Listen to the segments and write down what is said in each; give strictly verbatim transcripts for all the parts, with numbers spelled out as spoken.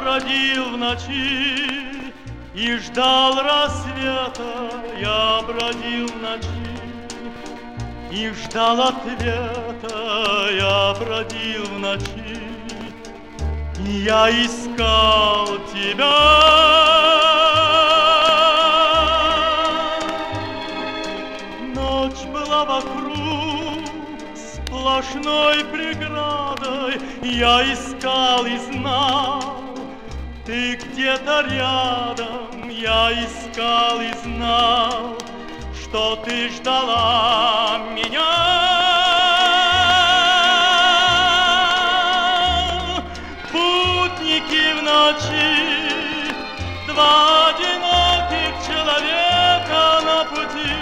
бродил в ночи и ждал рассвета. Я бродил в ночи и ждал ответа. Я бродил в ночи, и я искал тебя. Ночь была вокруг сплошной преградой. Я искал и знал, ты где-то рядом. Я искал и знал, что ты ждала меня. Путники в ночи, два одиноких человека на пути,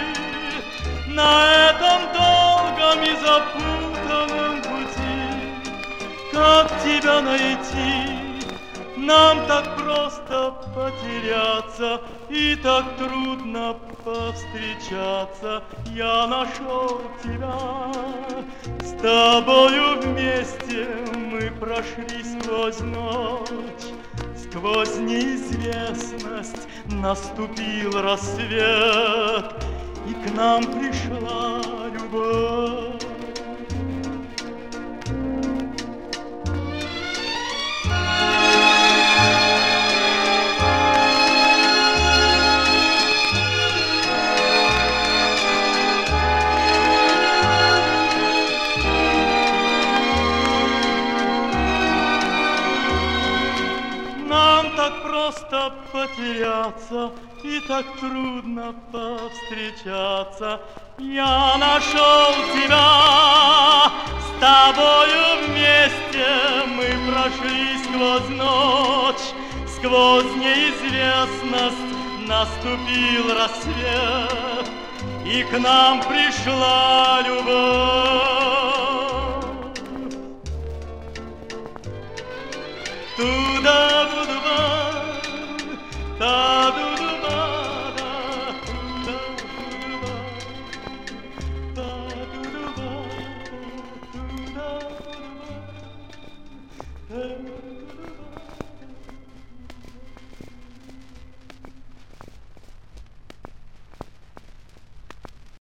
на этом долгом и запутанном пути. Как тебя найти? Нам так просто потеряться и так трудно повстречаться. Я нашел тебя, с тобою вместе мы прошли сквозь ночь, сквозь неизвестность наступил рассвет, и к нам пришла любовь. Так просто потеряться и так трудно повстречаться. Я нашел тебя, с тобою вместе мы прошли сквозь ночь, сквозь неизвестность наступил рассвет, и к нам пришла любовь.